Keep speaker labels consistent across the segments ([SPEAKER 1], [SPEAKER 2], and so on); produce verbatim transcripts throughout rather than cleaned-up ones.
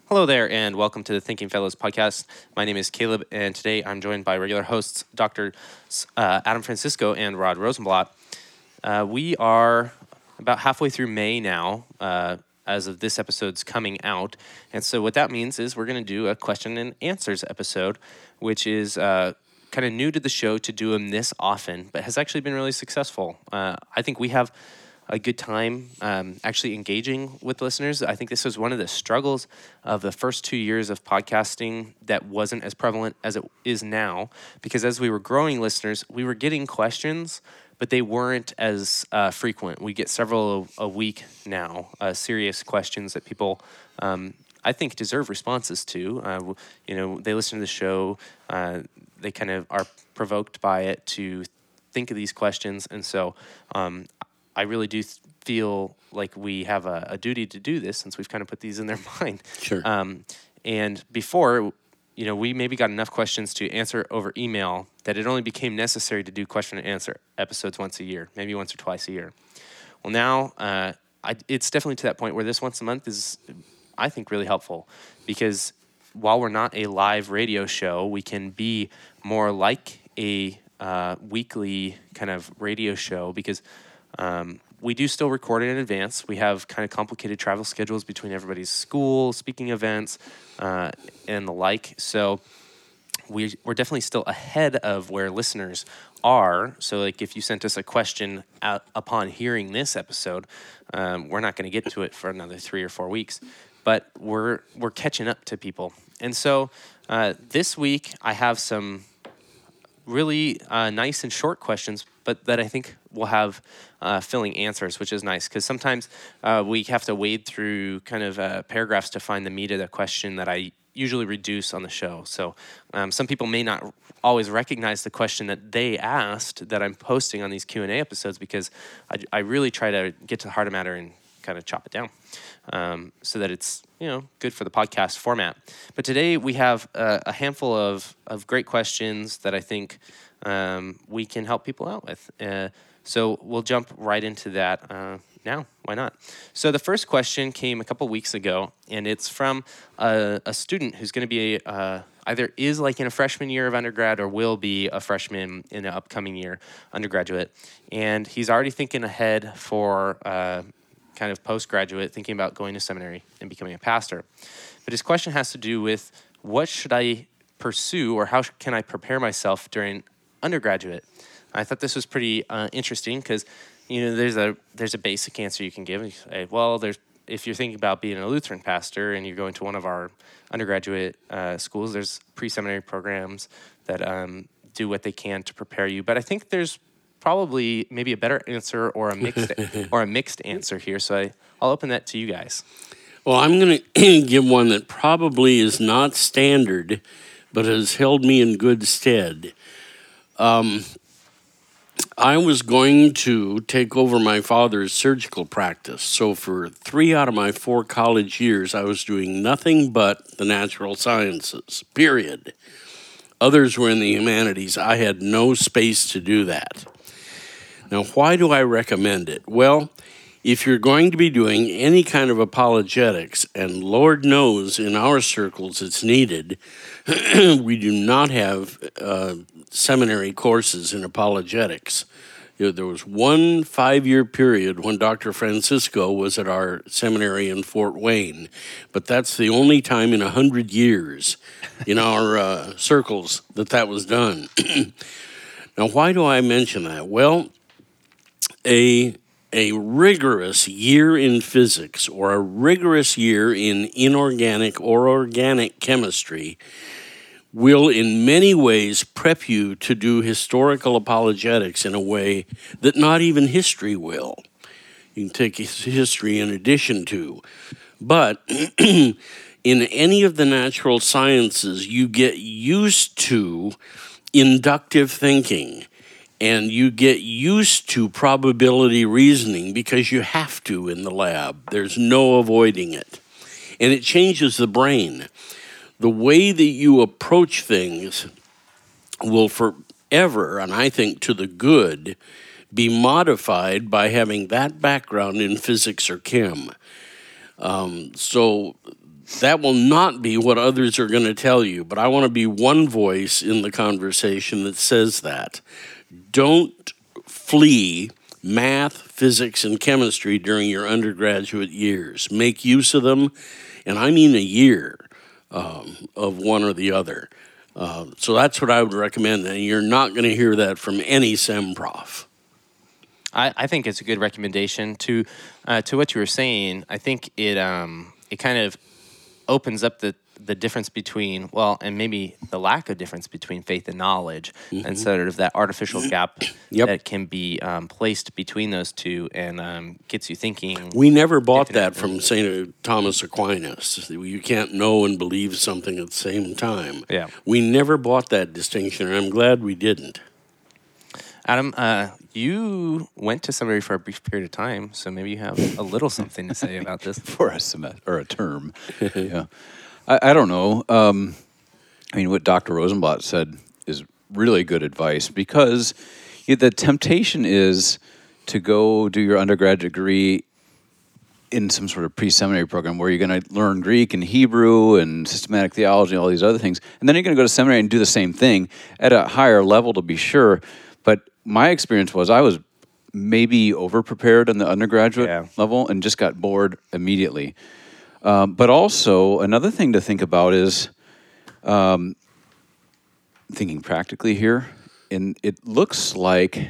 [SPEAKER 1] Hello there, and welcome to the Thinking Fellows podcast. My name is Caleb, and today I'm joined by regular hosts Doctor Uh, Adam Francisco and Rod Rosenblatt. Uh, we are about halfway through May now, uh, as of this episode's coming out. And so what that means is we're going to do a question and answers episode, which is uh, kind of new to the show to do them this often, but has actually been really successful. Uh, I think we have a good time um, actually engaging with listeners. I think this was one of the struggles of the first two years of podcasting that wasn't as prevalent as it is now, because as we were growing listeners, we were getting questions, but they weren't as uh, frequent. We get several a, a week now, uh, serious questions that people, um, I think, deserve responses to. Uh, you know, they listen to the show, uh, they kind of are provoked by it to think of these questions, and so um, I really do th- feel like we have a, a duty to do this since we've kind of put these in their mind.
[SPEAKER 2] Sure.
[SPEAKER 1] Um, and before, you know, we maybe got enough questions to answer over email that it only became necessary to do question and answer episodes once a year, maybe once or twice a year. Well, now uh, I, it's definitely to that point where this once a month is, I think, really helpful, because while we're not a live radio show, we can be more like a uh, weekly kind of radio show, because Um, we do still record it in advance. We have kind of complicated travel schedules between everybody's school, speaking events, uh, and the like. So we, we're definitely still ahead of where listeners are. So, like, if you sent us a question out upon hearing this episode, um, we're not going to get to it for another three or four weeks. But we're we're catching up to people. And so uh, this week I have some really uh, nice and short questions, but that I think will have uh, filling answers, which is nice, because sometimes uh, we have to wade through kind of uh, paragraphs to find the meat of the question that I usually reduce on the show. So um, some people may not always recognize the question that they asked that I'm posting on these Q and A episodes, because I, I really try to get to the heart of matter and kind of chop it down um, so that it's, you know, good for the podcast format. But today we have uh, a handful of, of great questions that I think um, we can help people out with. Uh, so we'll jump right into that uh, now. Why not? So the first question came a couple weeks ago, and it's from a, a student who's going to be uh, either is like in a freshman year of undergrad or will be a freshman in the upcoming year undergraduate. And he's already thinking ahead for uh, kind of postgraduate, thinking about going to seminary and becoming a pastor. But his question has to do with, what should I pursue, or how sh- can I prepare myself during undergraduate? I thought this was pretty uh, interesting, because, you know, there's a there's a basic answer you can give. You say, well, there's if you're thinking about being a Lutheran pastor and you're going to one of our undergraduate uh, schools, there's pre-seminary programs that um, do what they can to prepare you. But I think there's probably maybe a better answer or a mixed or a mixed answer here. So I, I'll open that to you guys.
[SPEAKER 2] Well, I'm going to give one that probably is not standard, but has held me in good stead. Um, I was going to take over my father's surgical practice. So for three out of my four college years, I was doing nothing but the natural sciences, period. Others were in the humanities. I had no space to do that. Now, why do I recommend it? Well, if you're going to be doing any kind of apologetics, and Lord knows in our circles it's needed, we do not have uh, seminary courses in apologetics. You know, there was one five-year period when Doctor Francisco was at our seminary in Fort Wayne, but that's the only time in a hundred years in our uh, circles that that was done. Now, why do I mention that? Well, a a rigorous year in physics or a rigorous year in inorganic or organic chemistry will in many ways prep you to do historical apologetics in a way that not even history will. You can take history in addition to. But in any of the natural sciences, you get used to inductive thinking. And you get used to probability reasoning because you have to in the lab. There's no avoiding it. And it changes the brain. The way that you approach things will forever, and I think to the good, be modified by having that background in physics or chem. Um, so that will not be what others are going to tell you, but I want to be one voice in the conversation that says that. Don't flee math, physics, and chemistry during your undergraduate years. Make use of them, and I mean a year um, of one or the other. Uh, so that's what I would recommend, and you're not going to hear that from any SEM prof.
[SPEAKER 1] I, I think it's a good recommendation. To uh, to what you were saying, I think it um, it kind of opens up the, the difference between, well, and maybe the lack of difference between faith and knowledge, mm-hmm. and sort of that artificial gap yep. that can be um, placed between those two, and um, gets you thinking.
[SPEAKER 2] We never bought that from Saint Thomas Aquinas. You can't know and believe something at the same time.
[SPEAKER 1] Yeah.
[SPEAKER 2] We never bought that distinction, and I'm glad we didn't.
[SPEAKER 1] Adam, uh, you went to seminary for a brief period of time, so maybe you have a little something to say about this.
[SPEAKER 3] For a semester or a term. Yeah. I, I don't know. Um, I mean, what Doctor Rosenblatt said is really good advice, because you know, the temptation is to go do your undergraduate degree in some sort of pre-seminary program where you're going to learn Greek and Hebrew and systematic theology and all these other things, and then you're going to go to seminary and do the same thing at a higher level, to be sure. But my experience was I was maybe over-prepared on the undergraduate
[SPEAKER 1] yeah.
[SPEAKER 3] level and just got bored immediately. Um, but also, another thing to think about is um, thinking practically here, and it looks like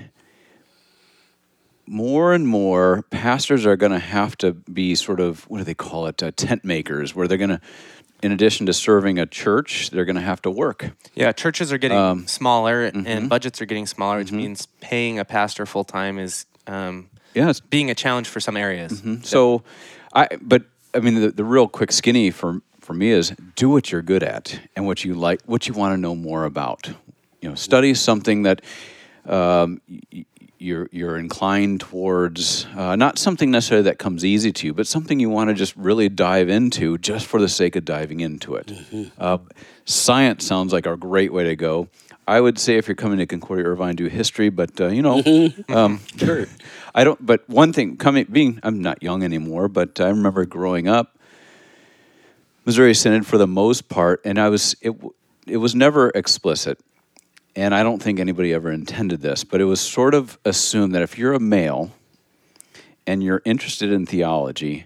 [SPEAKER 3] more and more pastors are going to have to be sort of, what do they call it, uh, tent makers, where they're going to, in addition to serving a church, they're going to have to work.
[SPEAKER 1] Yeah, churches are getting um, smaller, mm-hmm. and budgets are getting smaller, which mm-hmm. means paying a pastor full-time is um,
[SPEAKER 3] yeah, it's,
[SPEAKER 1] being a challenge for some areas.
[SPEAKER 3] Mm-hmm. So, I but, I mean, the, the real quick skinny for for me is do what you're good at and what you like, what you want to know more about. You know, study something that um, y- you're you're inclined towards, uh, not something necessarily that comes easy to you, but something you want to just really dive into just for the sake of diving into it. Mm-hmm. Uh, science sounds like a great way to go. I would say if you're coming to Concordia Irvine, do history, but uh, you know, um, sure. I don't. But one thing, coming being, I'm not young anymore, but I remember growing up, Missouri Synod for the most part, and I was it. It was never explicit, and I don't think anybody ever intended this, but it was sort of assumed that if you're a male and you're interested in theology,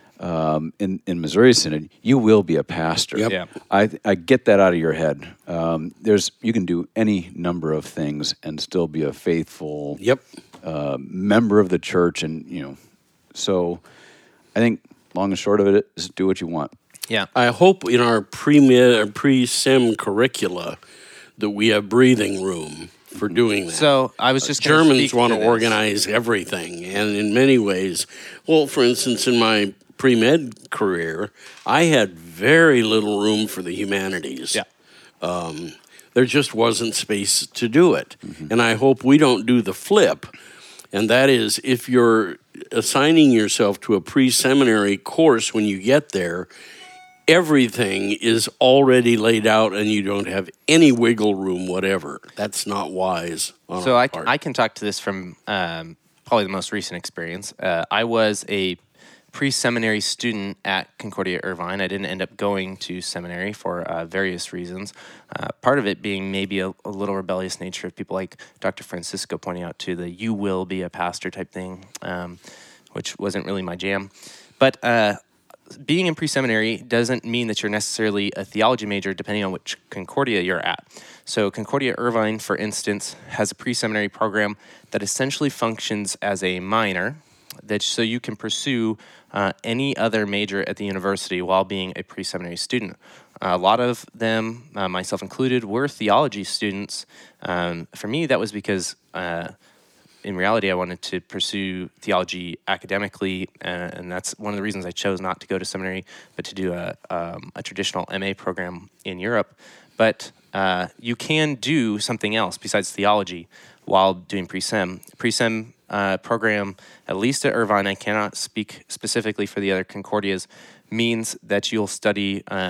[SPEAKER 3] Um, in, in Missouri Synod, you will be a pastor.
[SPEAKER 2] Yep.
[SPEAKER 1] Yeah.
[SPEAKER 3] I I get that out of your head. Um, there's you can do any number of things and still be a faithful
[SPEAKER 2] Yep.
[SPEAKER 3] uh, member of the church, and you know. So, I think long and short of it is do what you want.
[SPEAKER 1] Yeah.
[SPEAKER 2] I hope in our pre-med or pre-sim curricula that we have breathing room for doing that.
[SPEAKER 1] So I was just
[SPEAKER 2] uh, Germans want
[SPEAKER 1] to
[SPEAKER 2] to organize everything, and in many ways, well, for instance, in my pre-med career, I had very little room for the humanities.
[SPEAKER 1] Yeah.
[SPEAKER 2] Um, there just wasn't space to do it. Mm-hmm. And I hope we don't do the flip, and that is if you're assigning yourself to a pre-seminary course when you get there, everything is already laid out and you don't have any wiggle room whatever. That's not wise on
[SPEAKER 1] So
[SPEAKER 2] our
[SPEAKER 1] I,
[SPEAKER 2] part.
[SPEAKER 1] I can talk to this from um, probably the most recent experience. Uh, I was a pre-seminary student at Concordia Irvine. I didn't end up going to seminary for uh, various reasons. Uh, part of it being maybe a, a little rebellious nature of people like Doctor Francisco pointing out to the "you will be a pastor" type thing, um, which wasn't really my jam. But uh, being in pre-seminary doesn't mean that you're necessarily a theology major, depending on which Concordia you're at. So Concordia Irvine, for instance, has a pre-seminary program that essentially functions as a minor, that so you can pursue uh, any other major at the university while being a pre-seminary student. Uh, a lot of them, uh, myself included, were theology students. Um, for me, that was because, uh, in reality, I wanted to pursue theology academically, uh, and that's one of the reasons I chose not to go to seminary, but to do a, um, a traditional M A program in Europe. But uh, you can do something else besides theology while doing pre-sem. Pre-sem uh, program, at least at Irvine, I cannot speak specifically for the other Concordias, means that you'll study um,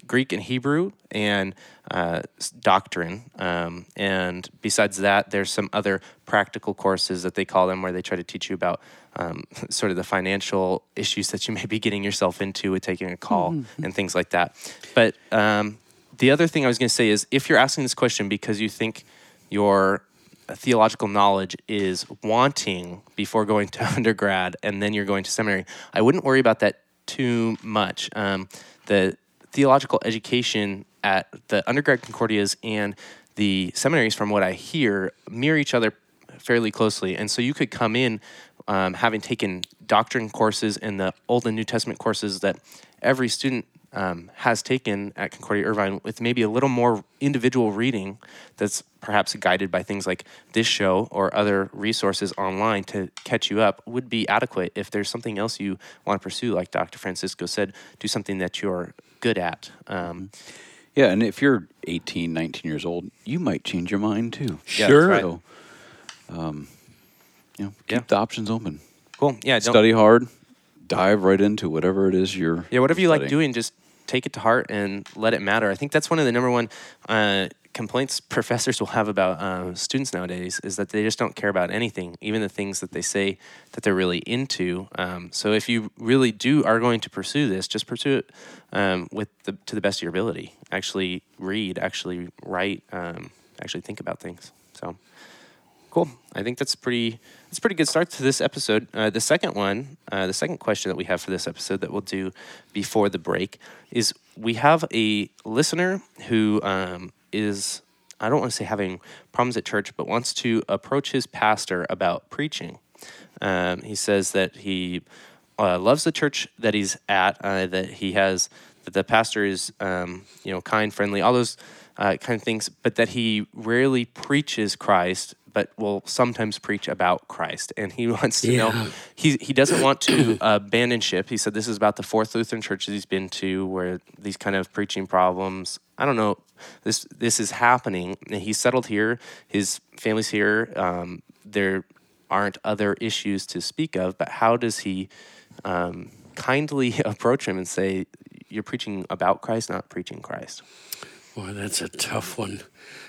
[SPEAKER 1] Greek and Hebrew and uh, s- doctrine. Um, and besides that, there's some other practical courses that they call them where they try to teach you about um, sort of the financial issues that you may be getting yourself into with taking a call mm-hmm. and things like that. But um, the other thing I was going to say is if you're asking this question because you think your theological knowledge is wanting before going to undergrad and then you're going to seminary, I wouldn't worry about that too much. Um, the theological education at the undergrad Concordias and the seminaries, from what I hear, mirror each other fairly closely. And so you could come in um, having taken doctrine courses and the Old and New Testament courses that every student um, has taken at Concordia Irvine with maybe a little more individual reading that's perhaps guided by things like this show or other resources online to catch you up would be adequate. If there's something else you want to pursue, like Doctor Francisco said, do something that you're good at. Um,
[SPEAKER 3] yeah, and if you're eighteen, nineteen years old, you might change your mind too.
[SPEAKER 2] Sure.
[SPEAKER 3] Yeah, so, um, you know, keep yeah. the options open.
[SPEAKER 1] Cool. Yeah. Don't,
[SPEAKER 3] Study hard. Dive right into whatever it is you're
[SPEAKER 1] Yeah, whatever you
[SPEAKER 3] studying.
[SPEAKER 1] like doing, just take it to heart and let it matter. I think that's one of the number one uh, complaints professors will have about uh, students nowadays is that they just don't care about anything, even the things that they say that they're really into. Um, so if you really do are going to pursue this, just pursue it um, with the, to the best of your ability. Actually read, actually write, um, actually think about things. So cool. I think that's pretty. It's a pretty good start to this episode. Uh, the second one, uh, the second question that we have for this episode that we'll do before the break is we have a listener who um, is, I don't want to say having problems at church, but wants to approach his pastor about preaching. Um, he says that he uh, loves the church that he's at, uh, that he has, that the pastor is, um, you know, kind, friendly, all those uh, kind of things, but that he rarely preaches Christ, but will sometimes preach about Christ. And he wants to
[SPEAKER 2] yeah.
[SPEAKER 1] know, he he doesn't want to abandon ship. He said this is about the fourth Lutheran church that he's been to where these kind of preaching problems, I don't know, this this is happening. And he's settled here. His family's here. Um, there aren't other issues to speak of, but how does he um, kindly approach him and say, you're preaching about Christ, not preaching Christ?
[SPEAKER 2] Boy, that's a tough one.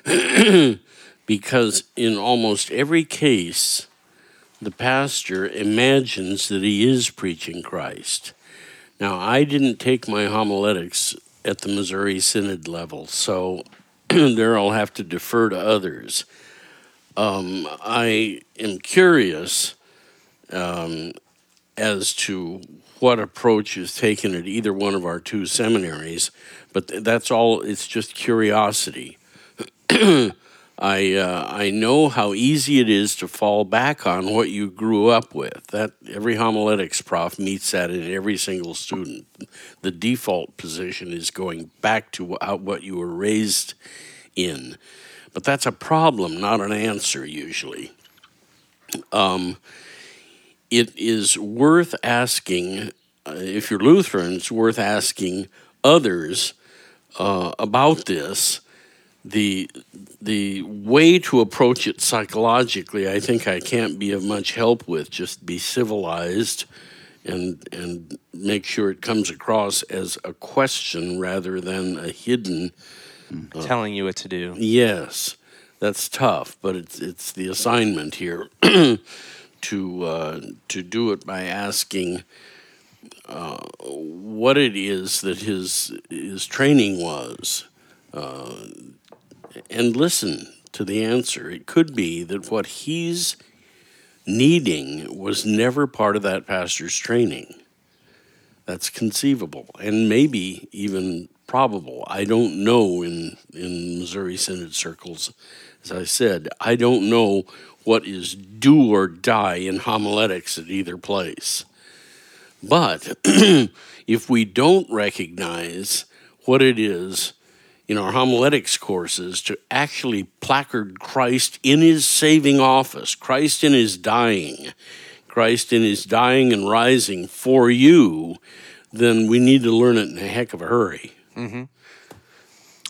[SPEAKER 2] Because in almost every case, the pastor imagines that he is preaching Christ. Now, I didn't take my homiletics at the Missouri Synod level, so there I'll have to defer to others. Um, I am curious um, as to what approach is taken at either one of our two seminaries, but th- that's all, it's just curiosity. I uh, I know how easy it is to fall back on what you grew up with. That every homiletics prof meets that in every single student. The default position is going back to what you were raised in. But that's a problem, not an answer usually. Um, it is worth asking, uh, if you're Lutheran, it's worth asking others uh, about this. The the way to approach it psychologically, I think I can't be of much help with. Just be civilized and and make sure it comes across as a question rather than a hidden
[SPEAKER 1] uh, telling you what to do.
[SPEAKER 2] Yes, that's tough, but it's it's the assignment here to uh, to do it by asking uh, what it is that his his training was. Uh, And listen to the answer. It could be that what he's needing was never part of that pastor's training. That's conceivable and maybe even probable. I don't know in, in Missouri Synod circles. As I said, I don't know what is do or die in homiletics at either place. But if we don't recognize what it is in our homiletics courses to actually placard Christ in his saving office, Christ in his dying, Christ in his dying and rising for you, then we need to learn it in a heck of a hurry.
[SPEAKER 1] Mm-hmm.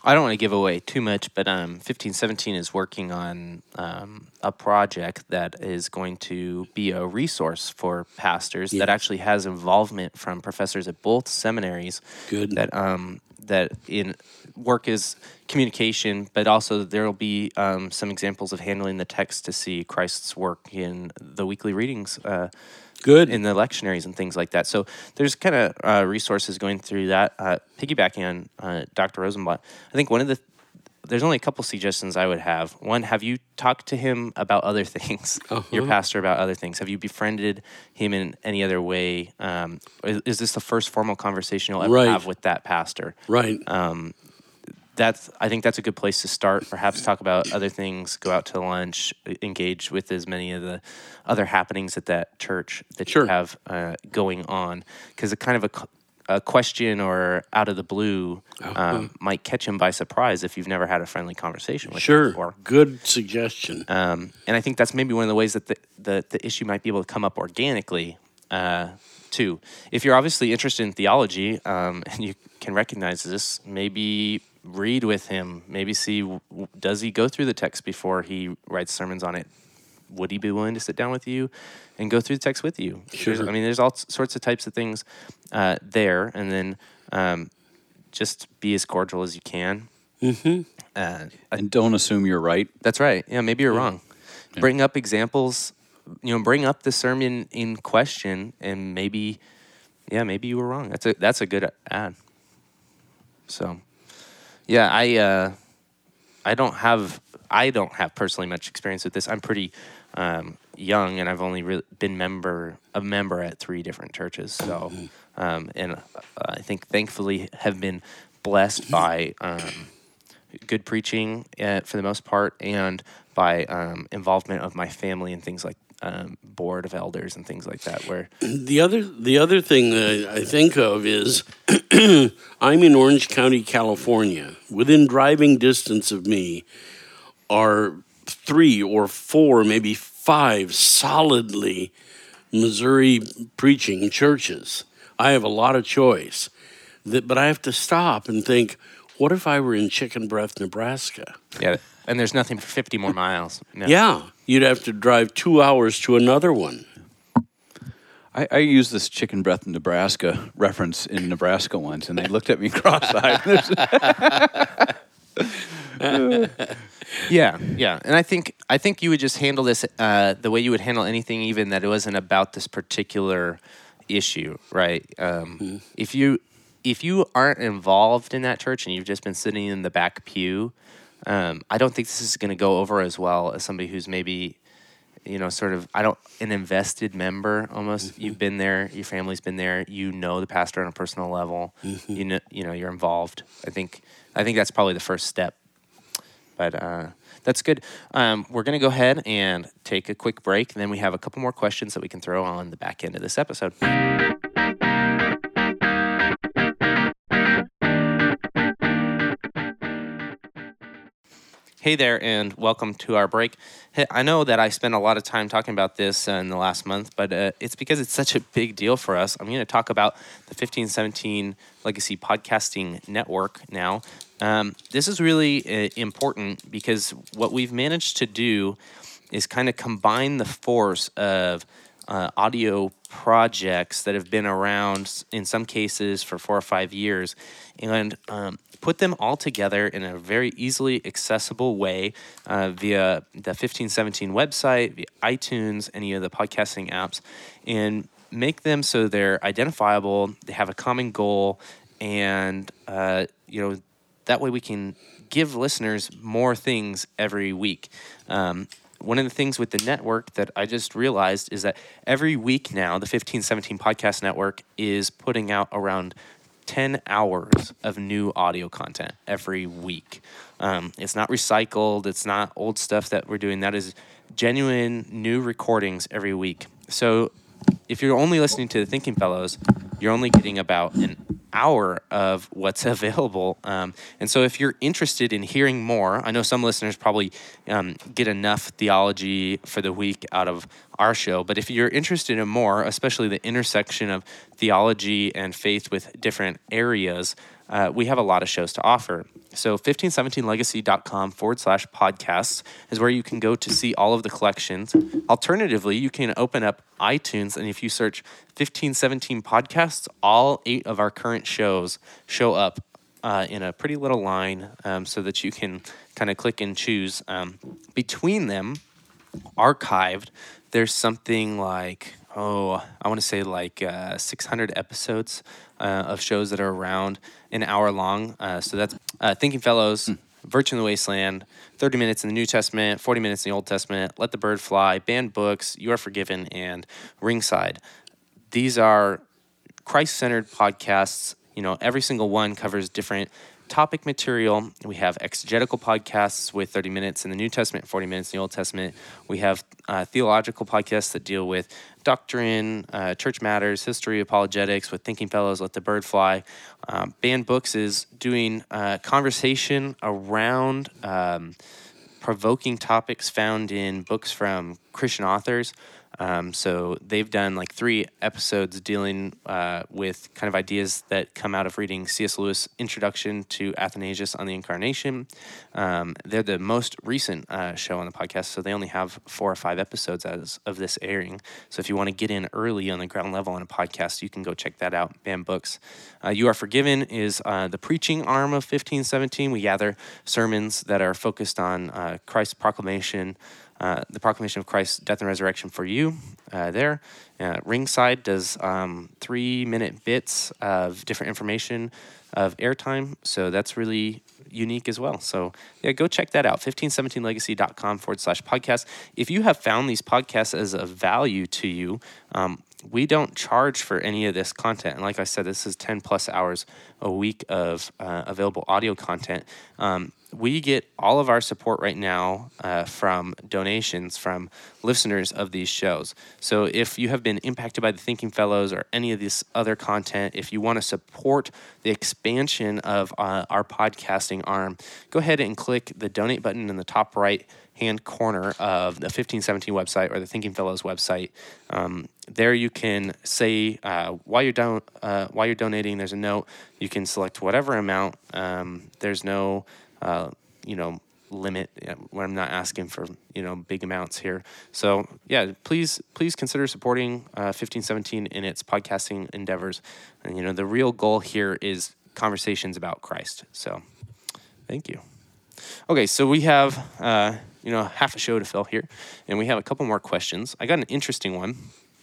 [SPEAKER 1] I don't want to give away too much, but um, fifteen seventeen is working on um, a project that is going to be a resource for pastors
[SPEAKER 2] Yeah.
[SPEAKER 1] that actually has involvement from professors at both seminaries.
[SPEAKER 2] Good.
[SPEAKER 1] That um, that in work is communication, but also there will be um, some examples of handling the text to see Christ's work in the weekly readings. Uh,
[SPEAKER 2] Good.
[SPEAKER 1] in the lectionaries and things like that. So there's kind of uh, resources going through that. Uh, piggybacking on uh, Doctor Rosenblatt, I think one of the there's only a couple suggestions I would have. One, have you talked to him about other things?
[SPEAKER 2] Uh-huh.
[SPEAKER 1] Your pastor about other things? Have you befriended him in any other way? Um, is, is this the first formal conversation you'll ever
[SPEAKER 2] Right.
[SPEAKER 1] have with that pastor?
[SPEAKER 2] Right.
[SPEAKER 1] Um, that's I think that's a good place to start. Perhaps talk about other things, go out to lunch, engage with as many of the other happenings at that church that
[SPEAKER 2] Sure.
[SPEAKER 1] you have uh, going on. Because a kind of a, c- a question or out of the blue um, might catch him by surprise if you've never had a friendly conversation with him
[SPEAKER 2] Sure.
[SPEAKER 1] before.
[SPEAKER 2] Good suggestion.
[SPEAKER 1] Um, and I think that's maybe one of the ways that the, the, the issue might be able to come up organically, uh, too. If you're obviously interested in theology um, and you can recognize this, maybe read with him, maybe see, w- does he go through the text before he writes sermons on it? Would he be willing to sit down with you and go through the text with you?
[SPEAKER 2] Sure.
[SPEAKER 1] There's- I mean, there's all sorts of types of things uh, there. And then um, just be as cordial as you can.
[SPEAKER 2] Mm-hmm.
[SPEAKER 1] Uh,
[SPEAKER 3] And don't assume you're right.
[SPEAKER 1] That's right. Yeah, maybe you're wrong. Bring up examples, you know, bring up the sermon in question, and maybe, yeah, maybe you were wrong. That's a that's a good ad. So, yeah, I uh, I don't have I don't have personally much experience with this. I'm pretty um, young, and I've only really been member a member at three different churches. So, um, and uh, I think thankfully have been blessed by. Um, good preaching uh, for the most part, and by um, involvement of my family and things like um, board of elders and things like that. Where
[SPEAKER 2] The other the other thing that I think of is I'm in Orange County, California. Within driving distance of me are three or four, maybe five solidly Missouri preaching churches. I have a lot of choice, that, but I have to stop and think, what if I were in Chicken Breath, Nebraska?
[SPEAKER 1] yeah, and there's nothing for fifty more miles. No.
[SPEAKER 2] Yeah, you'd have to drive two hours to another one.
[SPEAKER 3] I, I used this chicken breath in Nebraska reference in Nebraska once, and they looked at me cross-eyed.
[SPEAKER 1] Yeah, yeah, and I think I think you would just handle this uh, the way you would handle anything, even that it wasn't about this particular issue, right? Um,
[SPEAKER 2] Mm-hmm.
[SPEAKER 1] If you if you aren't involved in that church and you've just been sitting in the back pew, um, I don't think this is going to go over as well as somebody who's maybe, you know, sort of I don't an invested member almost.
[SPEAKER 2] Mm-hmm.
[SPEAKER 1] You've been there, your family's been there, you know the pastor on a personal level,
[SPEAKER 2] Mm-hmm.
[SPEAKER 1] you know, you know, you're involved. I think I think that's probably the first step. But uh, that's good. Um, we're going to go ahead and take a quick break, and then we have a couple more questions that we can throw on the back end of this episode. Hey there, and welcome to our break. Hey, I know that I spent a lot of time talking about this uh, in the last month, but uh, it's because it's such a big deal for us. I'm going to talk about the fifteen seventeen Legacy Podcasting Network now. Um, this is really uh, important because what we've managed to do is kind of combine the force of uh, audio projects that have been around in some cases for four or five years and um, put them all together in a very easily accessible way uh, via the fifteen seventeen website, via iTunes, any of the podcasting apps, and make them so they're identifiable, they have a common goal, and uh, you know that way we can give listeners more things every week. Um, one of the things with the network that I just realized is that every week now, the fifteen seventeen Podcast Network is putting out around ten hours of new audio content every week. Um, it's not recycled. It's not old stuff that we're doing. That is genuine new recordings every week. So if you're only listening to the Thinking Fellows, you're only getting about an hour of what's available. Um, and so if you're interested in hearing more, I know some listeners probably um, get enough theology for the week out of our show, but if you're interested in more, especially the intersection of theology and faith with different areas, uh, we have a lot of shows to offer. So fifteen seventeen legacy dot com forward slash podcasts is where you can go to see all of the collections. Alternatively, you can open up iTunes, and if you search fifteen seventeen podcasts, all eight of our current shows show up uh, in a pretty little line um, so that you can kind of click and choose. Um, between them, archived, there's something like, oh, I want to say like uh, six hundred episodes uh, of shows that are around an hour long. Uh, so that's uh, Thinking Fellows, mm. Virtue in the Wasteland, thirty minutes in the New Testament, forty minutes in the Old Testament, Let the Bird Fly, Banned Books, You Are Forgiven, and Ringside. These are Christ-centered podcasts. You know, every single one covers different topic material. We have exegetical podcasts with thirty minutes in the New Testament, forty minutes in the Old Testament. We have uh, theological podcasts that deal with doctrine, uh, church matters, history, apologetics with Thinking Fellows, Let the Bird Fly. Um, Banned Books is doing uh, conversation around um, provoking topics found in books from Christian authors. Um, so they've done like three episodes dealing uh, with kind of ideas that come out of reading C S Lewis' Introduction to Athanasius on the Incarnation. Um, they're the most recent uh, show on the podcast, so they only have four or five episodes as of this airing. So if you want to get in early on the ground level on a podcast, you can go check that out. Banned Books. Uh, You Are Forgiven is uh, the preaching arm of fifteen seventeen. We gather sermons that are focused on uh, Christ's proclamation, Uh, the proclamation of Christ's death and resurrection for you uh, there. Uh, Ringside does um, three-minute bits of different information of airtime, so that's really unique as well. So, yeah, go check that out, fifteen seventeen legacy dot com forward slash podcast. If you have found these podcasts as of value to you, um, we don't charge for any of this content. And like I said, this is ten plus hours a week of uh, available audio content. Um, we get all of our support right now uh, from donations from listeners of these shows. So if you have been impacted by the Thinking Fellows or any of this other content, if you want to support the expansion of uh, our podcasting arm, go ahead and click the donate button in the top right hand corner of the fifteen seventeen website or the Thinking Fellows website. Um, there you can say uh, why you're don- uh, why you're donating. There's a note. You can select whatever amount. Um, there's no uh, you know limit where I'm not asking for you know big amounts here. So yeah, please please consider supporting uh, fifteen seventeen in its podcasting endeavors. And you know the real goal here is conversations about Christ. So thank you. Okay, so we have uh, you know half a show to fill here, and we have a couple more questions. I got an interesting one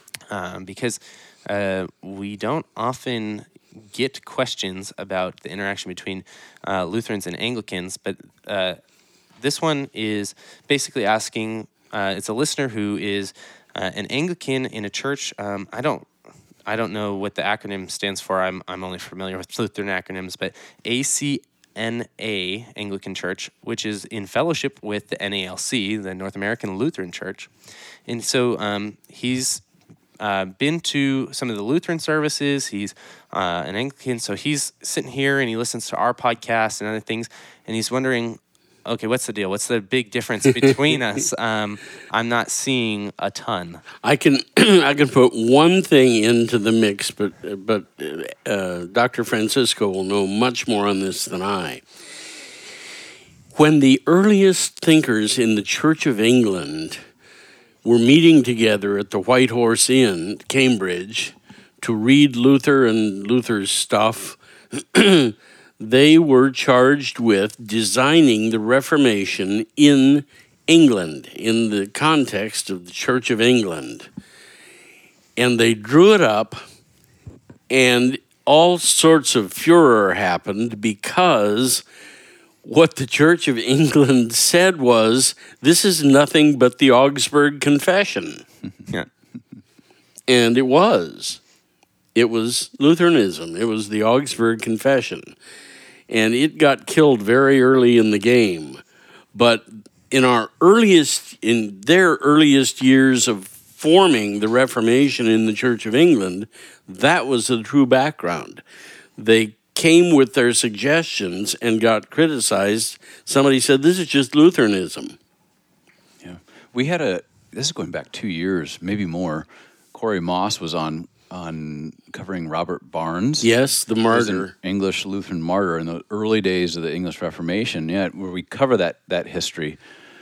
[SPEAKER 1] um, because uh, we don't often get questions about the interaction between uh, Lutherans and Anglicans, but uh, this one is basically asking. Uh, it's a listener who is uh, an Anglican in a church. Um, I don't. I don't know what the acronym stands for. I'm I'm only familiar with Lutheran acronyms, but A C N A, Anglican Church, which is in fellowship with the N A L C, the North American Lutheran Church. And so um, he's uh, been to some of the Lutheran services. He's uh, an Anglican, so he's sitting here and he listens to our podcast and other things, and he's wondering, okay, what's the deal? What's the big difference between us? Um, I'm not seeing a ton.
[SPEAKER 2] I can I can put one thing into the mix, but but uh, Doctor Francisco will know much more on this than I. When the earliest thinkers in the Church of England were meeting together at the White Horse Inn, Cambridge, to read Luther and Luther's stuff, they were charged with designing the Reformation in England, in the context of the Church of England. And they drew it up, and all sorts of furor happened because what the Church of England said was, this is nothing but the Augsburg Confession.
[SPEAKER 1] Yeah.
[SPEAKER 2] And it was. It was Lutheranism. It was the Augsburg Confession. And it got killed very early in the game. But in our earliest, in their earliest years of forming the Reformation in the Church of England, that was the true background. They came with their suggestions and got criticized. Somebody said, this is just Lutheranism.
[SPEAKER 3] Yeah. We had a, this is going back two years, maybe more. Corey Moss was on on covering Robert Barnes.
[SPEAKER 2] Yes, the
[SPEAKER 3] He was
[SPEAKER 2] martyr.
[SPEAKER 3] an English Lutheran martyr in the early days of the English Reformation. Yeah, where we cover that that history.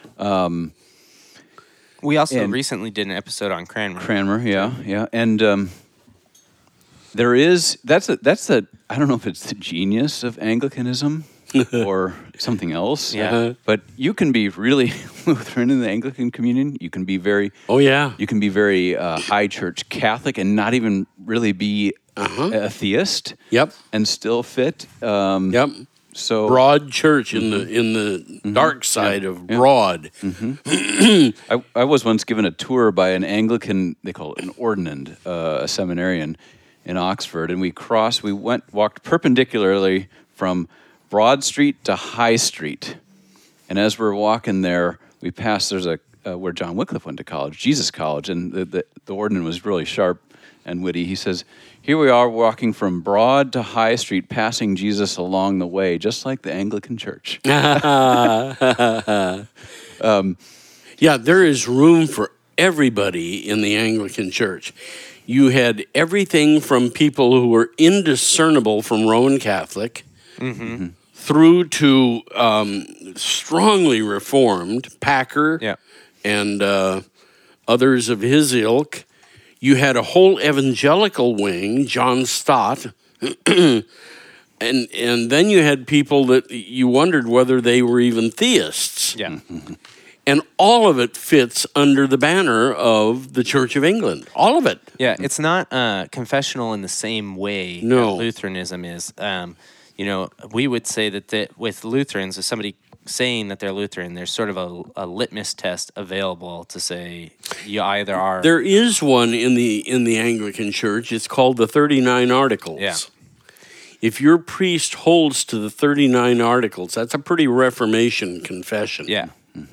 [SPEAKER 1] We also
[SPEAKER 3] And-
[SPEAKER 1] recently did an episode on Cranmer.
[SPEAKER 3] Cranmer, yeah, yeah, and um, there is that's a that's a I don't know if it's the genius of Anglicanism or something else.
[SPEAKER 1] Yeah.
[SPEAKER 2] Uh-huh.
[SPEAKER 3] But you can be really Lutheran in the Anglican communion. You can be very
[SPEAKER 2] Oh, yeah.
[SPEAKER 3] you can be very uh, high church Catholic and not even really be a theist.
[SPEAKER 2] Yep.
[SPEAKER 3] And still fit. Um,
[SPEAKER 2] Yep.
[SPEAKER 3] So
[SPEAKER 2] Broad church in the in the dark side of broad.
[SPEAKER 3] I, I was once given a tour by an Anglican, they call it an ordinand, uh, a seminarian in Oxford, and we crossed, we went, walked perpendicularly from Broad Street to High Street. And as we're walking there, we passed, there's a, uh, where John Wycliffe went to college, Jesus College, and the, the, the ordinand was really sharp and witty. He says, here we are walking from Broad to High Street, passing Jesus along the way, just like the Anglican Church.
[SPEAKER 2] Yeah, there is room for everybody in the Anglican Church. You had everything from people who were indiscernible from Roman Catholic through to um, strongly Reformed, Packer
[SPEAKER 1] Yeah.
[SPEAKER 2] and uh, others of his ilk. You had a whole evangelical wing, John Stott, and and then you had people that you wondered whether they were even theists.
[SPEAKER 1] Yeah.
[SPEAKER 2] And all of it fits under the banner of the Church of England. All of it.
[SPEAKER 1] Yeah, it's not uh, confessional in the same way
[SPEAKER 2] No.
[SPEAKER 1] that Lutheranism is. Um, you know, we would say that the, with Lutherans, if somebody saying that they're Lutheran, there's sort of a, a litmus test available to say you either are.
[SPEAKER 2] There is one in the in the Anglican Church. It's called the thirty-nine Articles.
[SPEAKER 1] Yeah.
[SPEAKER 2] If your priest holds to the thirty-nine Articles, that's a pretty Reformation confession.
[SPEAKER 1] Yeah.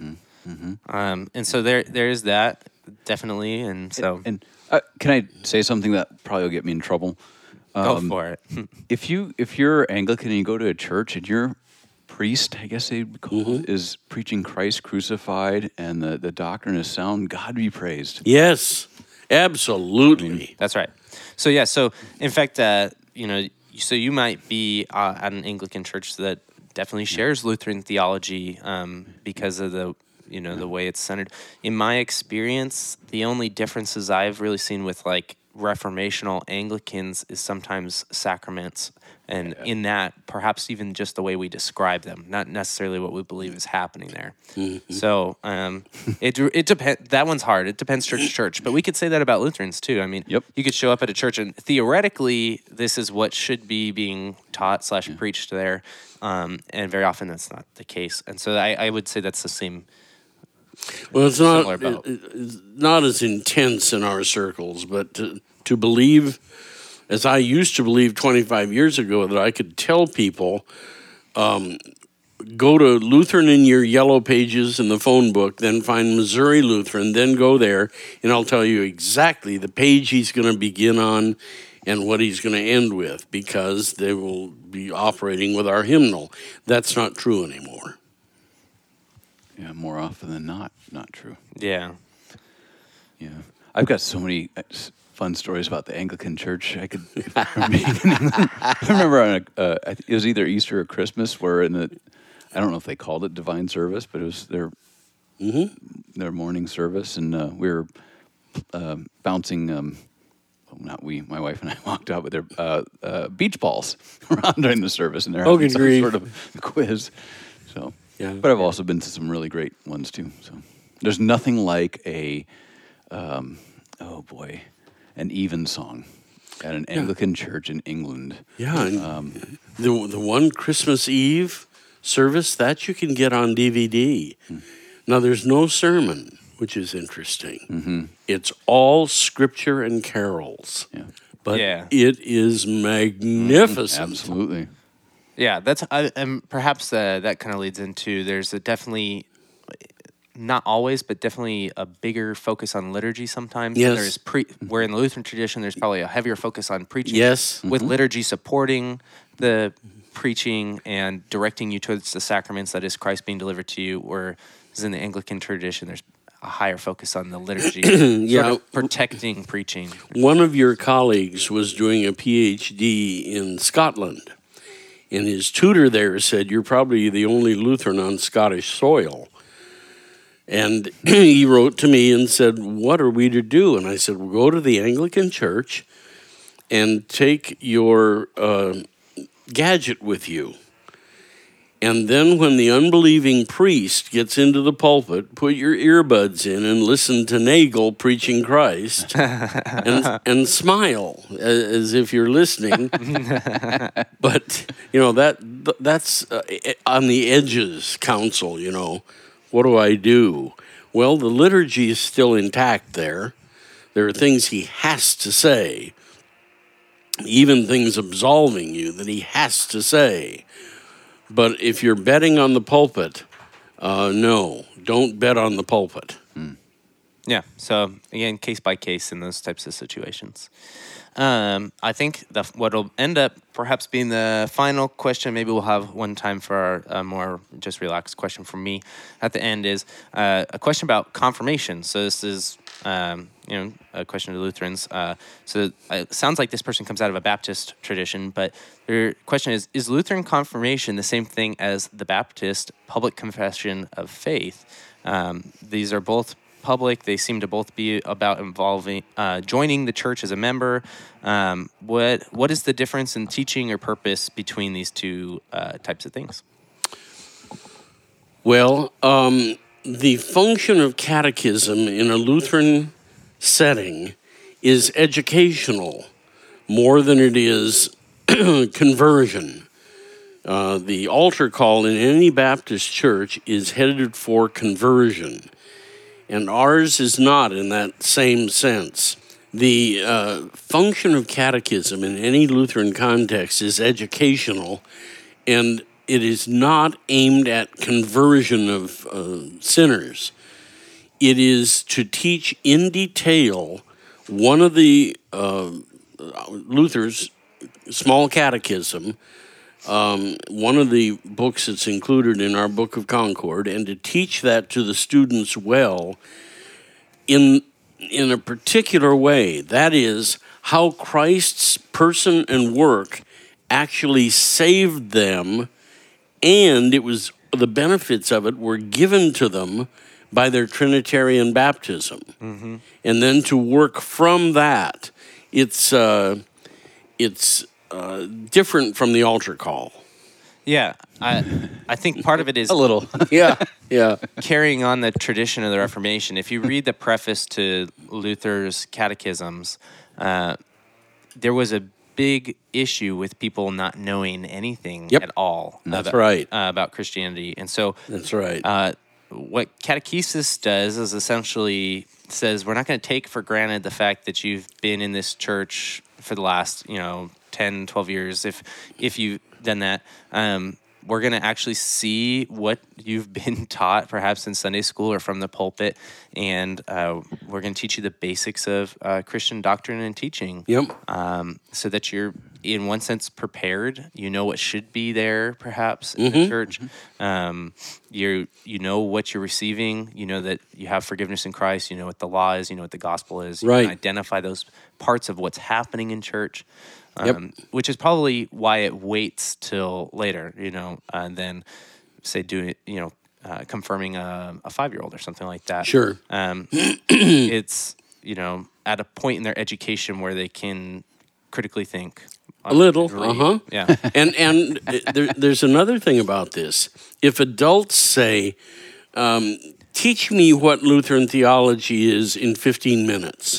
[SPEAKER 1] Um, and so there, there is that definitely, and so
[SPEAKER 3] And uh, can I say something that probably will get me in trouble?
[SPEAKER 1] go
[SPEAKER 3] Um,
[SPEAKER 1] for it.
[SPEAKER 3] If you if you're Anglican and you go to a church and your priest, I guess they'd call it, is preaching Christ crucified and the, the doctrine is sound, God be praised.
[SPEAKER 2] Yes, absolutely.
[SPEAKER 1] That's right. So yeah, so in fact, uh, you know, so you might be uh, at an Anglican church that definitely shares Lutheran theology um, because of the you know the way it's centered. In my experience, the only differences I've really seen with like Reformational Anglicans is sometimes sacraments, and in that perhaps even just the way we describe them, not necessarily what we believe is happening there. So um, it it depends. That one's hard. It depends church to church, but we could say that about Lutherans too. I mean,
[SPEAKER 3] Yep.
[SPEAKER 1] you could show up at a church and theoretically this is what should be being taught slash preached there, um, and very often that's not the case. And so I, I would say that's the same.
[SPEAKER 2] Well, it's not
[SPEAKER 1] Similar boat.
[SPEAKER 2] it- it's not as intense in our circles, but to, to believe, as I used to believe twenty-five years ago, that I could tell people, um, go to Lutheran in your yellow pages in the phone book, then find Missouri Lutheran, then go there, and I'll tell you exactly the page he's going to begin on and what he's going to end with, because they will be operating with our hymnal. That's not true anymore.
[SPEAKER 3] Yeah, more often than not, not true.
[SPEAKER 1] Yeah.
[SPEAKER 3] Yeah, I've got so many uh, s- fun stories about the Anglican Church. I could from being in England. I remember on a, uh, I th- it was either Easter or Christmas, where in the, I don't know if they called it divine service, but it was their their morning service, and uh, we were uh, bouncing. Um, well, not we, my wife and I walked out with their uh, uh, beach balls around during the service, and they're
[SPEAKER 2] Oh,
[SPEAKER 3] having
[SPEAKER 2] good
[SPEAKER 3] some
[SPEAKER 2] grief.
[SPEAKER 3] sort of quiz. So,
[SPEAKER 2] Yeah.
[SPEAKER 3] but I've also been to some really great ones too. So, there's nothing like a, um, oh boy, an evensong at an Anglican church in England.
[SPEAKER 2] Yeah, and the the one Christmas Eve service that you can get on D V D. Now there's no sermon, which is interesting. It's all scripture and carols,
[SPEAKER 3] Yeah,
[SPEAKER 2] but
[SPEAKER 1] Yeah.
[SPEAKER 2] it is magnificent.
[SPEAKER 3] absolutely.
[SPEAKER 1] Yeah, that's uh, and perhaps uh, that kind of leads into there's a definitely not always, but definitely a bigger focus on liturgy sometimes.
[SPEAKER 2] Yes.
[SPEAKER 1] There's pre where in the Lutheran tradition there's probably a heavier focus on preaching.
[SPEAKER 2] Yes.
[SPEAKER 1] With liturgy supporting the preaching and directing you towards the sacraments that is Christ being delivered to you, whereas in the Anglican tradition there's a higher focus on the liturgy,
[SPEAKER 2] Yeah.
[SPEAKER 1] sort of protecting preaching.
[SPEAKER 2] One of your colleagues was doing a P H D in Scotland, and his tutor there said, "You're probably the only Lutheran on Scottish soil." And he wrote to me and said, "What are we to do?" And I said, "Well, go to the Anglican Church and take your uh, gadget with you. And then when the unbelieving priest gets into the pulpit, put your earbuds in and listen to Nagel preaching Christ and, and smile as if you're listening." But, you know, that that's uh, on the edges counsel, you know. What do I do? Well, the liturgy is still intact there. There are things he has to say, even things absolving you that he has to say. But if you're betting on the pulpit, uh, no, don't bet on the pulpit.
[SPEAKER 1] Mm. Yeah. So again, case by case in those types of situations. Um, I think the, what'll end up perhaps being the final question, maybe we'll have one time for our uh, more just relaxed question from me at the end, is uh, a question about confirmation. So this is, um, you know, a question to Lutherans. Uh, so it sounds like this person comes out of a Baptist tradition, but their question is, is Lutheran confirmation the same thing as the Baptist public confession of faith? Um, these are both public. They seem to both be about involving, uh, joining the church as a member. Um, what what is the difference in teaching or purpose between these two uh, types of things?
[SPEAKER 2] Well, um, the function of catechism in a Lutheran setting is educational more than it is conversion. Uh, the altar call in any Baptist church is headed for conversion, and ours is not in that same sense. The uh, function of catechism in any Lutheran context is educational, and it is not aimed at conversion of uh, sinners. It is to teach in detail one of the uh, Luther's small catechism, um, one of the books that's included in our Book of Concord, and to teach that to the students well in in a particular way. That is, how Christ's person and work actually saved them, and it was the benefits of it were given to them by their Trinitarian baptism. Mm-hmm. And then to work from that, it's uh, it's uh, different from the altar call.
[SPEAKER 1] Yeah, I I think part of it is
[SPEAKER 3] A little.
[SPEAKER 2] Yeah, yeah.
[SPEAKER 1] carrying on the tradition of the Reformation. If you read the preface to Luther's catechisms, uh, there was a big issue with people not knowing anything
[SPEAKER 2] Yep.
[SPEAKER 1] at all.
[SPEAKER 2] That's
[SPEAKER 1] about,
[SPEAKER 2] right.
[SPEAKER 1] uh, about Christianity, and so
[SPEAKER 2] That's right.
[SPEAKER 1] Uh, what catechesis does is essentially says we're not going to take for granted the fact that you've been in this church for the last, you know, ten, twelve years. If if you've done that, um, we're going to actually see what you've been taught, perhaps in Sunday school or from the pulpit, and uh, we're going to teach you the basics of uh, Christian doctrine and teaching.
[SPEAKER 2] Yep.
[SPEAKER 1] Um, so that you're, in one sense, prepared. You know what should be there, perhaps, in the church. Um, you you know what you're receiving. You know that you have forgiveness in Christ. You know what the law is. You know what the gospel is. You
[SPEAKER 2] Right.
[SPEAKER 1] can identify those parts of what's happening in church. Um,
[SPEAKER 2] Yep.
[SPEAKER 1] Which is probably why it waits till later, you know, and then say doing, you know, uh, confirming a, a five-year-old or something like that.
[SPEAKER 2] Sure.
[SPEAKER 1] Um, it's, you know, at a point in their education where they can critically think.
[SPEAKER 2] A little,
[SPEAKER 1] Read.
[SPEAKER 2] uh-huh.
[SPEAKER 1] Yeah.
[SPEAKER 2] And and there, there's another thing about this. If adults say, um, teach me what Lutheran theology is in fifteen minutes,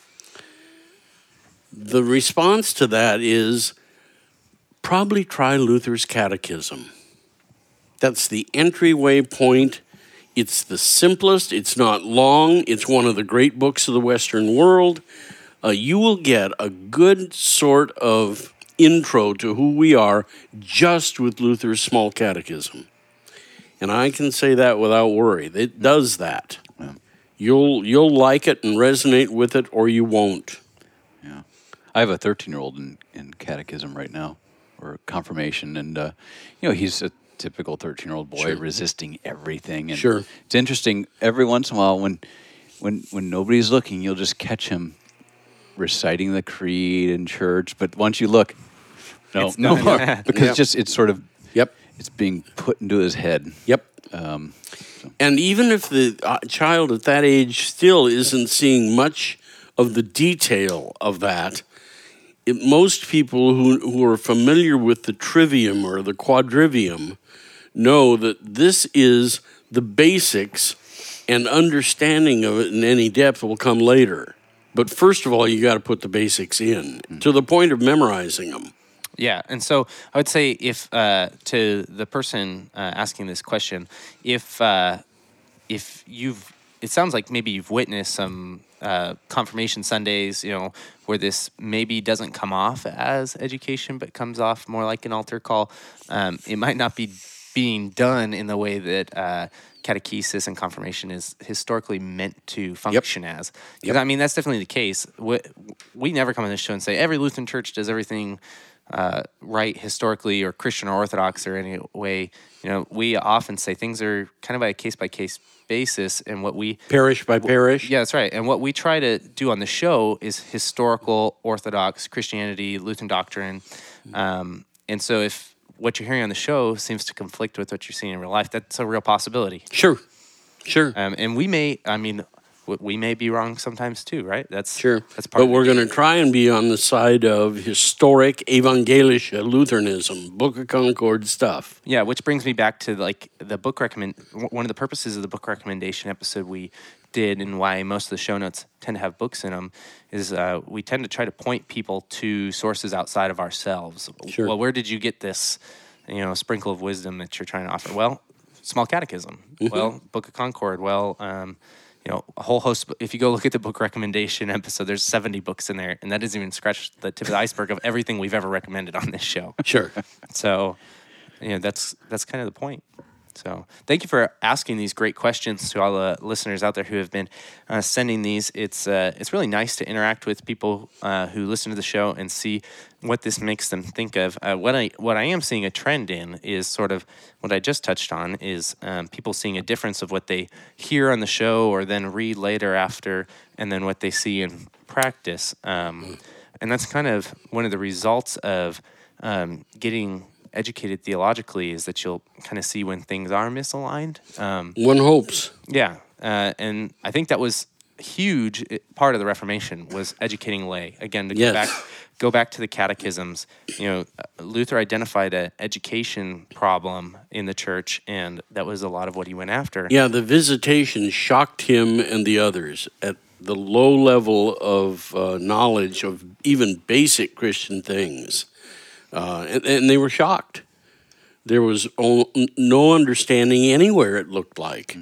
[SPEAKER 2] the response to that is probably try Luther's Catechism. That's the entryway point. It's the simplest. It's not long. It's one of the great books of the Western world. Uh, you will get a good sort of intro to who we are just with Luther's Small Catechism. And I can say that without worry. It does that.
[SPEAKER 3] Yeah.
[SPEAKER 2] You'll you'll like it and resonate with it, or you won't.
[SPEAKER 3] Yeah. I have a thirteen-year-old in, in catechism right now, or confirmation, and uh, you know he's at typical thirteen-year-old boy
[SPEAKER 2] Sure.
[SPEAKER 3] resisting everything. And
[SPEAKER 2] Sure.
[SPEAKER 3] it's interesting. Every once in a while, when when when nobody's looking, you'll just catch him reciting the creed in church. But once you look, no,
[SPEAKER 1] It's
[SPEAKER 3] no
[SPEAKER 1] done.
[SPEAKER 3] more,
[SPEAKER 1] Yeah.
[SPEAKER 3] because
[SPEAKER 2] Yep.
[SPEAKER 3] it's just it's sort of
[SPEAKER 2] Yep.
[SPEAKER 3] it's being put into his head.
[SPEAKER 2] Yep.
[SPEAKER 3] Um,
[SPEAKER 2] And even if the uh, child at that age still isn't seeing much of the detail of that, it, most people who, who are familiar with the trivium or the quadrivium know that this is the basics, and understanding of it in any depth will come later. But first of all, you got to put the basics in to the point of memorizing them.
[SPEAKER 1] Yeah, and so I would say if uh, to the person uh, asking this question, if uh, if you've, it sounds like maybe you've witnessed some uh, confirmation Sundays, you know, where this maybe doesn't come off as education, but comes off more like an altar call. Um, it might not be being done in the way that uh, catechesis and confirmation is historically meant to function as. 'Cause,
[SPEAKER 2] Yep.
[SPEAKER 1] I mean, that's definitely the case. We, we never come on this show and say every Lutheran church does everything uh, right historically or Christian or Orthodox or any way. You know, we often say things are kind of by a case by case basis, and what we
[SPEAKER 2] Parish by parish.
[SPEAKER 1] yeah, that's right. And what we try to do on the show is historical Orthodox Christianity, Lutheran doctrine, um, and so if what you're hearing on the show seems to conflict with what you're seeing in real life, that's a real possibility.
[SPEAKER 2] Sure. Sure.
[SPEAKER 1] Um, and we may, I mean, w- we may be wrong sometimes too, right? That's
[SPEAKER 2] Sure.
[SPEAKER 1] That's part
[SPEAKER 2] But
[SPEAKER 1] of
[SPEAKER 2] we're
[SPEAKER 1] the
[SPEAKER 2] going to try and be on the side of historic evangelische Lutheranism, Book of Concord stuff.
[SPEAKER 1] Yeah, which brings me back to like the book recommend. w- One of the purposes of the book recommendation episode we did, and why most of the show notes tend to have books in them, is uh, we tend to try to point people to sources outside of ourselves.
[SPEAKER 2] Sure.
[SPEAKER 1] Well, where did you get this, you know, sprinkle of wisdom that you're trying to offer? Well, Small Catechism. Well, Book of Concord. Well, um, you know, a whole host. If you go look at the book recommendation episode, there's seventy books in there, and that doesn't even scratch the tip of the iceberg of everything we've ever recommended on this show.
[SPEAKER 2] Sure.
[SPEAKER 1] So, you know, that's that's kind of the point. So, thank you for asking these great questions to all the listeners out there who have been uh, sending these. It's uh, it's really nice to interact with people uh, who listen to the show and see what this makes them think of. Uh, what I what I am seeing a trend in is sort of what I just touched on is um, people seeing a difference of what they hear on the show or then read later after, and then what they see in practice. Um, and that's kind of one of the results of um, getting educated theologically, is that you'll kind of see when things are misaligned. Um,
[SPEAKER 2] One hopes.
[SPEAKER 1] yeah, uh, and I think that was huge i- part of the Reformation was educating lay. Again, to go
[SPEAKER 2] Yes.
[SPEAKER 1] back, go back to the catechisms. You know, uh, Luther identified an education problem in the church, and that was a lot of what he went after.
[SPEAKER 2] Yeah, the visitation shocked him and the others at the low level of uh, knowledge of even basic Christian things. Uh, and, and they were shocked. There was o- no understanding anywhere, it looked like.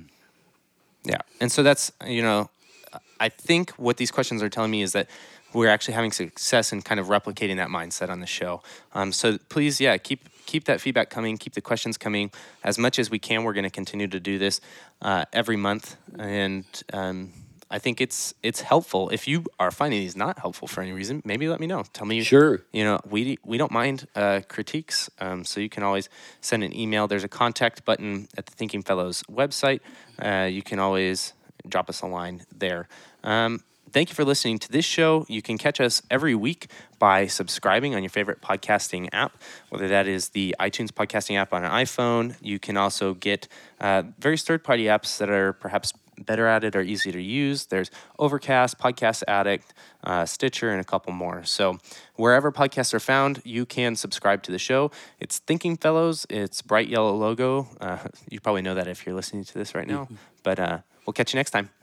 [SPEAKER 1] Yeah. And so that's, you know, I think what these questions are telling me is that we're actually having success in kind of replicating that mindset on the show. Um, so please, yeah, keep keep that feedback coming, keep the questions coming as much as we can. We're going to continue to do this uh, every month. And um, I think it's it's helpful. If you are finding these not helpful for any reason, maybe let me know. Tell me.
[SPEAKER 2] Sure.
[SPEAKER 1] You know, we we don't mind uh, critiques, um, so you can always send an email. There's a contact button at the Thinking Fellows website. Uh, you can always drop us a line there. Um, thank you for listening to this show. You can catch us every week by subscribing on your favorite podcasting app, whether that is the iTunes podcasting app on an iPhone. You can also get uh, various third-party apps that are perhaps better at it or easy to use. There's Overcast, Podcast Addict, uh, Stitcher, and a couple more. So wherever podcasts are found, you can subscribe to the show. It's Thinking Fellows. It's bright yellow logo. Uh, you probably know that if you're listening to this right now. But uh, we'll catch you next time.